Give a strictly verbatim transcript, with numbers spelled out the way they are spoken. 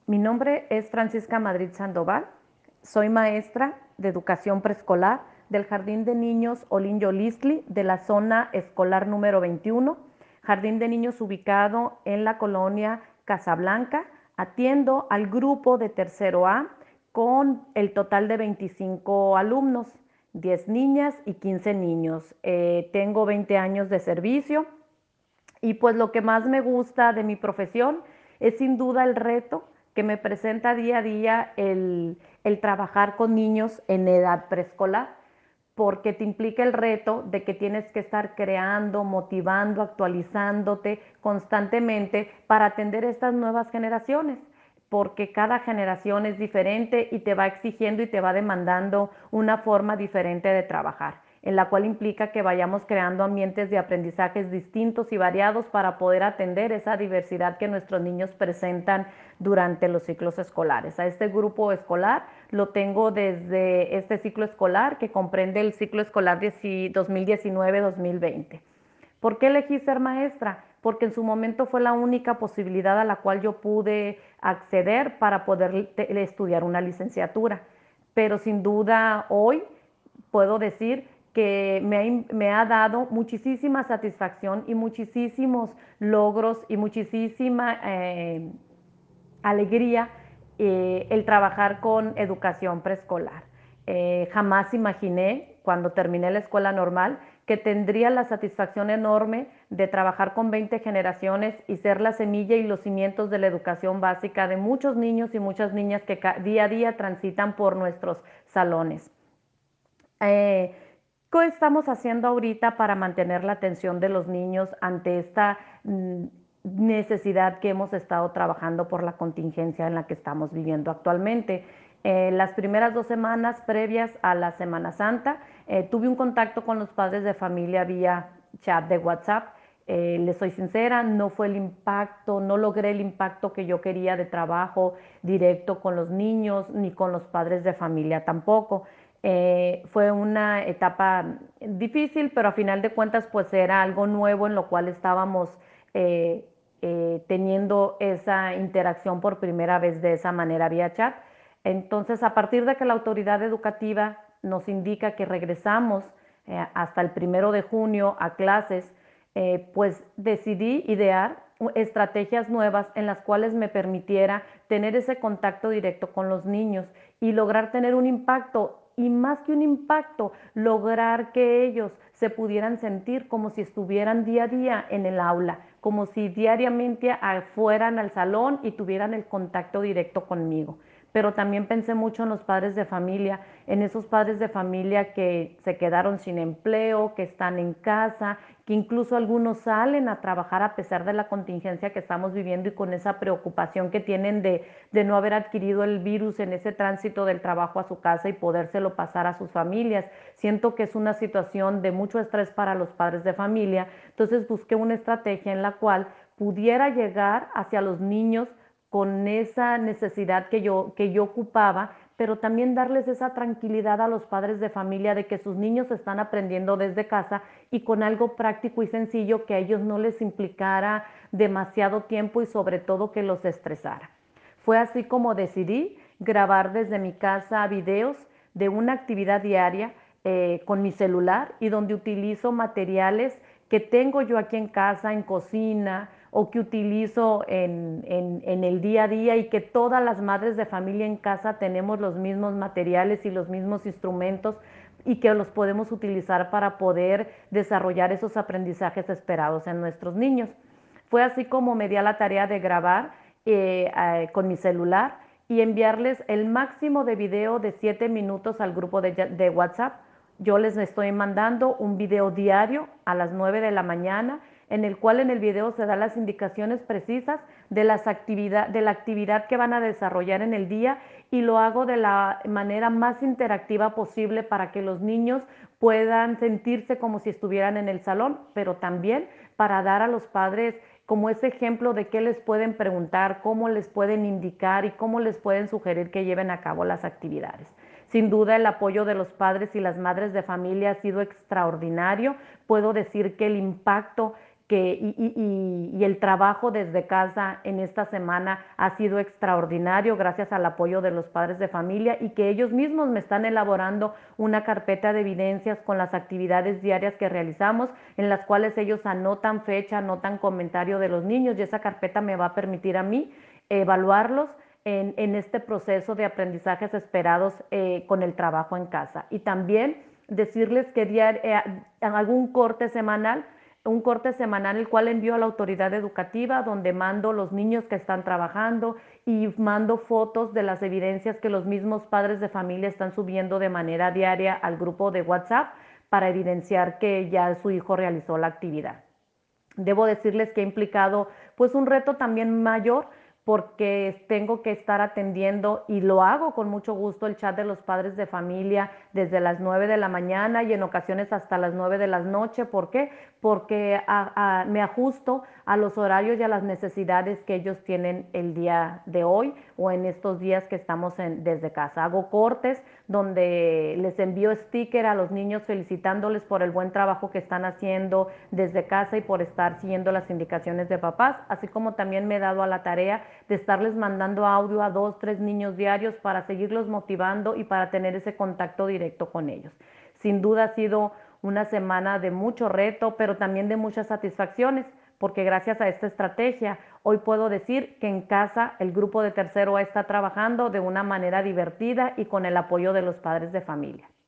Mi nombre es Francisca Madrid Sandoval. Soy maestra de educación preescolar del Jardín de Niños Olin Yolistli de la zona escolar número veintiuno, Jardín de Niños ubicado en la colonia Casablanca. Atiendo al grupo de tercero A con el total de veinticinco alumnos, diez niñas y quince niños. Eh, tengo veinte años de servicio y pues lo que más me gusta de mi profesión es sin duda el reto que me presenta día a día el, el trabajar con niños en edad preescolar, porque te implica el reto de que tienes que estar creando, motivando, actualizándote constantemente para atender estas nuevas generaciones, porque cada generación es diferente y te va exigiendo y te va demandando una forma diferente de trabajar, en la cual implica que vayamos creando ambientes de aprendizajes distintos y variados para poder atender esa diversidad que nuestros niños presentan durante los ciclos escolares. A este grupo escolar lo tengo desde este ciclo escolar que comprende el ciclo escolar dos mil diecinueve dos mil veinte. ¿Por qué elegí ser maestra? Porque en su momento fue la única posibilidad a la cual yo pude acceder para poder estudiar una licenciatura. Pero sin duda hoy puedo decir que me ha, me ha dado muchísima satisfacción y muchísimos logros y muchísima eh, alegría eh, el trabajar con educación preescolar. Eh, jamás imaginé, cuando terminé la escuela normal, que tendría la satisfacción enorme de trabajar con veinte generaciones y ser la semilla y los cimientos de la educación básica de muchos niños y muchas niñas que día a día transitan por nuestros salones. Eh, ¿Qué estamos haciendo ahorita para mantener la atención de los niños ante esta mm, necesidad que hemos estado trabajando por la contingencia en la que estamos viviendo actualmente? Eh, las primeras dos semanas previas a la Semana Santa eh, tuve un contacto con los padres de familia vía chat de WhatsApp. Eh, les soy sincera, no fue el impacto, no logré el impacto que yo quería de trabajo directo con los niños ni con los padres de familia tampoco. Eh, fue una etapa difícil, pero a final de cuentas pues era algo nuevo en lo cual estábamos eh, eh, teniendo esa interacción por primera vez de esa manera vía chat. Entonces, a partir de que la autoridad educativa nos indica que regresamos eh, hasta el primero de junio a clases, eh, pues decidí idear estrategias nuevas en las cuales me permitiera tener ese contacto directo con los niños y lograr tener un impacto y más que un impacto, lograr que ellos se pudieran sentir como si estuvieran día a día en el aula, como si diariamente fueran al salón y tuvieran el contacto directo conmigo. Pero también pensé mucho en los padres de familia, en esos padres de familia que se quedaron sin empleo, que están en casa, que incluso algunos salen a trabajar a pesar de la contingencia que estamos viviendo y con esa preocupación que tienen de, de no haber adquirido el virus en ese tránsito del trabajo a su casa y podérselo pasar a sus familias. Siento que es una situación de mucho estrés para los padres de familia, entonces busqué una estrategia en la cual pudiera llegar hacia los niños con esa necesidad que yo, que yo ocupaba, pero también darles esa tranquilidad a los padres de familia de que sus niños están aprendiendo desde casa y con algo práctico y sencillo que a ellos no les implicara demasiado tiempo y sobre todo que los estresara. Fue así como decidí grabar desde mi casa videos de una actividad diaria eh, con mi celular y donde utilizo materiales que tengo yo aquí en casa, en cocina, o que utilizo en, en, en, el día a día y que todas las madres de familia en casa tenemos los mismos materiales y los mismos instrumentos y que los podemos utilizar para poder desarrollar esos aprendizajes esperados en nuestros niños. Fue así como me di a la tarea de grabar eh, eh, con mi celular y enviarles el máximo de video de siete minutos al grupo de, de WhatsApp. Yo les estoy mandando un video diario a las nueve de la mañana en el cual en el video se dan las indicaciones precisas de, las actividad, de la actividad que van a desarrollar en el día y lo hago de la manera más interactiva posible para que los niños puedan sentirse como si estuvieran en el salón, pero también para dar a los padres como ese ejemplo de qué les pueden preguntar, cómo les pueden indicar y cómo les pueden sugerir que lleven a cabo las actividades. Sin duda el apoyo de los padres y las madres de familia ha sido extraordinario. Puedo decir que el impacto que, y, y- y- y el trabajo desde casa en esta semana ha sido extraordinario gracias al apoyo de los padres de familia y que ellos mismos me están elaborando una carpeta de evidencias con las actividades diarias que realizamos, en las cuales ellos anotan fecha, anotan comentario de los niños y esa carpeta me va a permitir a mí evaluarlos en, en este proceso de aprendizajes esperados eh, con el trabajo en casa. Y también decirles que diario, eh, algún corte semanal, un corte semanal el cual envío a la autoridad educativa donde mando los niños que están trabajando y mando fotos de las evidencias que los mismos padres de familia están subiendo de manera diaria al grupo de WhatsApp para evidenciar que ya su hijo realizó la actividad. Debo decirles que ha implicado pues un reto también mayor porque tengo que estar atendiendo y lo hago con mucho gusto el chat de los padres de familia desde las nueve de la mañana y en ocasiones hasta las nueve de la noche. ¿Por qué? Porque a, a, me ajusto a los horarios y a las necesidades que ellos tienen el día de hoy o en estos días que estamos en, desde casa. Hago cortes donde les envío sticker a los niños felicitándoles por el buen trabajo que están haciendo desde casa y por estar siguiendo las indicaciones de papás, así como también me he dado a la tarea de estarles mandando audio a dos, tres niños diarios para seguirlos motivando y para tener ese contacto directo con ellos. Sin duda ha sido una semana de mucho reto, pero también de muchas satisfacciones, porque gracias a esta estrategia hoy puedo decir que en casa el grupo de tercero A está trabajando de una manera divertida y con el apoyo de los padres de familia.